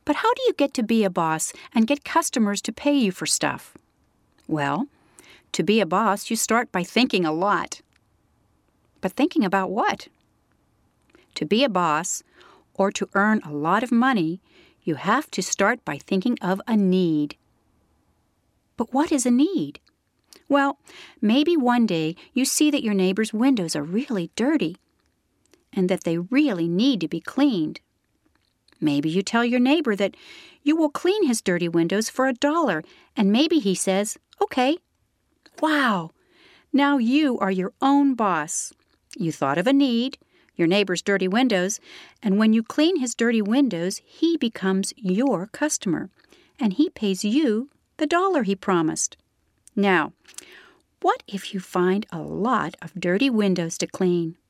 But how do you get to be a boss and get customers to pay you for stuff? Well, to be a boss, you start by thinking a lot. But thinking about what? To be a boss, or to earn a lot of money, you have to start by thinking of a need. But what is a need? Well, maybe one day you see that your neighbor's windows are really dirty and that they really need to be cleaned. Maybe you tell your neighbor that you will clean his dirty windows for $1, and maybe he says, "Okay." Wow! Now you are your own boss. You thought of a need, your neighbor's dirty windows, and when you clean his dirty windows, he becomes your customer, and he pays you the $1 he promised. Now, what if you find a lot of dirty windows to clean?